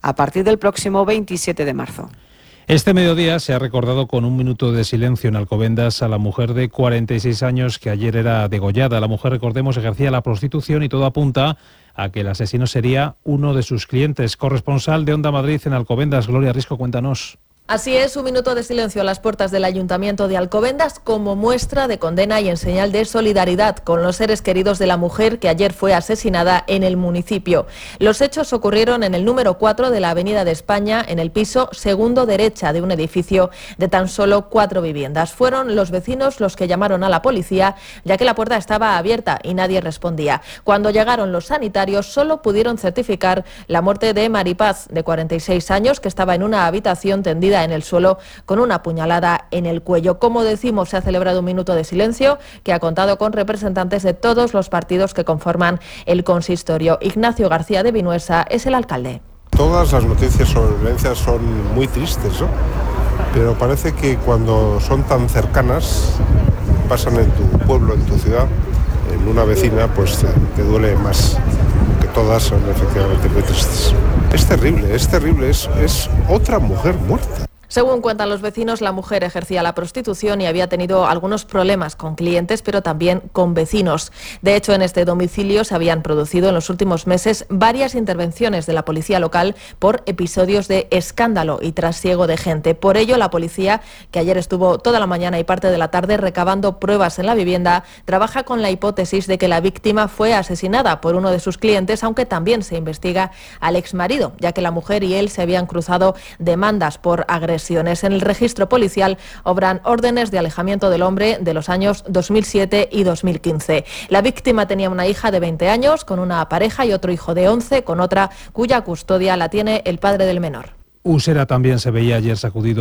a partir del próximo 27 de marzo. Este mediodía se ha recordado con un minuto de silencio en Alcobendas a la mujer de 46 años que ayer era degollada. La mujer, recordemos, ejercía la prostitución y todo apunta a que el asesino sería uno de sus clientes. Corresponsal de Onda Madrid en Alcobendas, Gloria Risco, cuéntanos. Así es, un minuto de silencio a las puertas del Ayuntamiento de Alcobendas como muestra de condena y en señal de solidaridad con los seres queridos de la mujer que ayer fue asesinada en el municipio. Los hechos ocurrieron en el número 4 de la Avenida de España, en el piso segundo derecha de un edificio de tan solo 4 viviendas. Fueron los vecinos los que llamaron a la policía, ya que la puerta estaba abierta y nadie respondía. Cuando llegaron los sanitarios, solo pudieron certificar la muerte de Maripaz, de 46 años, que estaba en una habitación tendida en el suelo con una puñalada en el cuello. Como decimos, se ha celebrado un minuto de silencio que ha contado con representantes de todos los partidos que conforman el consistorio. Ignacio García de Vinuesa es el alcalde. Todas las noticias sobre violencia son muy tristes, ¿no? Pero parece que cuando son tan cercanas, pasan en tu pueblo, en tu ciudad, en una vecina, pues te duele más. Que todas son efectivamente muy tristes. Es terrible, es otra mujer muerta. Según cuentan los vecinos, la mujer ejercía la prostitución y había tenido algunos problemas con clientes, pero también con vecinos. De hecho, en este domicilio se habían producido en los últimos meses varias intervenciones de la policía local por episodios de escándalo y trasiego de gente. Por ello, la policía, que ayer estuvo toda la mañana y parte de la tarde recabando pruebas en la vivienda, trabaja con la hipótesis de que la víctima fue asesinada por uno de sus clientes, aunque también se investiga al exmarido, ya que la mujer y él se habían cruzado demandas por agresión. En el registro policial obran órdenes de alejamiento del hombre de los años 2007 y 2015. La víctima tenía una hija de 20 años con una pareja y otro hijo de 11 con otra cuya custodia la tiene el padre del menor. Usera también se veía ayer sacudido